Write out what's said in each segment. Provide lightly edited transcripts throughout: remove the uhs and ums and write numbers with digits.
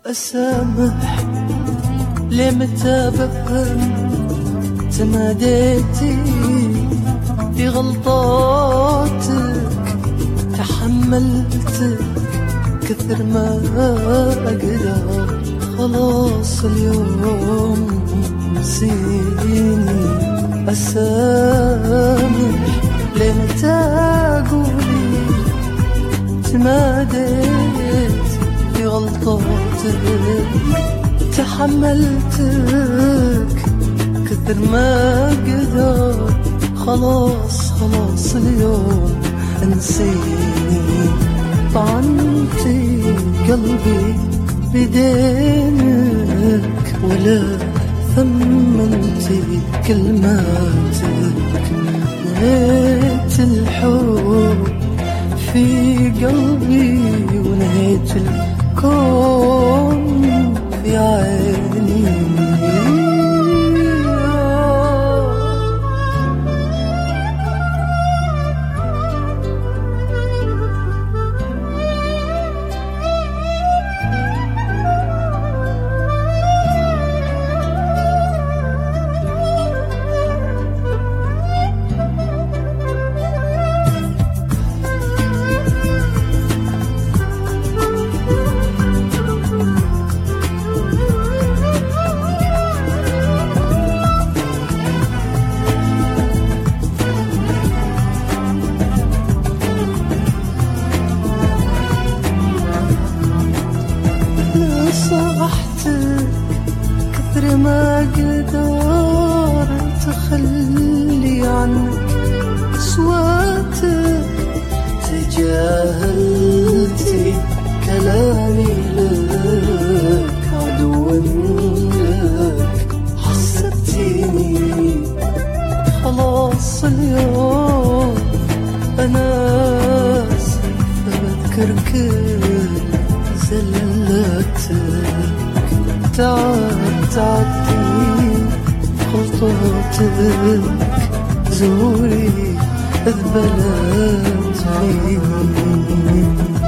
أسامح لمتى بقى تماديتي في غلطاتك، تحملتك كثر ما أقدر، خلاص اليوم نسيني. أسامح لمتى قولي تماديت في غلطاتك، تحملتك كثر ما قدر، خلاص اليوم نسيني. طعنتي قلبي بدينك ولا ثمنتي كلماتك، نهيت الحب في قلبي ونهيت الكون في عيني. صرحتك كثر ما قدرت تخلي عنك أصواتك، تجاهلتي كلامي لك عدو لك، حسبتيني. خلاص اليوم أنا بذكر كل زلتك، تعدي خطوتك، زوري اذبلت عيني.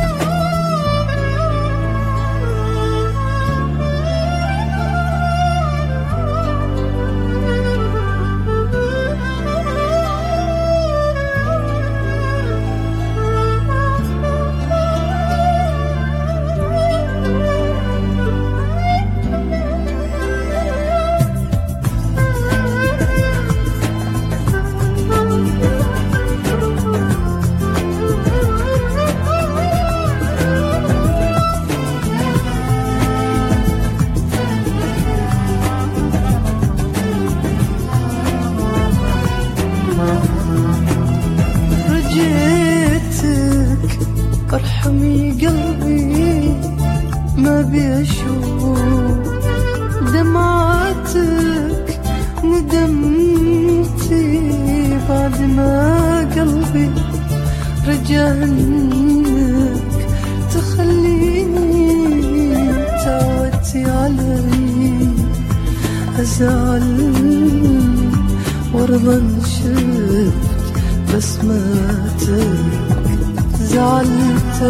رجيتك ارحمي قلبي ما بيشوف دمعتك، ندمتي بعد ما قلبي رجعنك تخليني. تعودتي علي أزعل وارضى شفت بسماتك، زعلت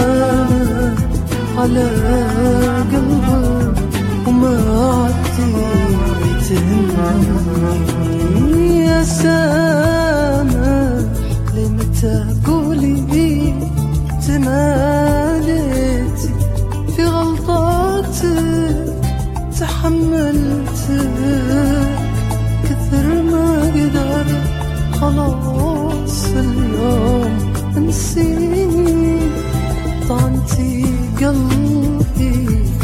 على قلبك وما عدت تهمني. يا سامح لمتى قولي تماديتي في غلطاتك، تحملتك كثر ما قدر، خلاص اليوم نسيني. طعنتي قلبي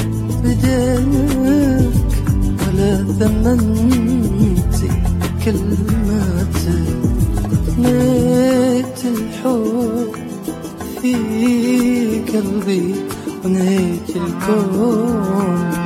بدينك ولا ثمنتي كلماتك، نهيت الحب في قلبي ونهيت الكون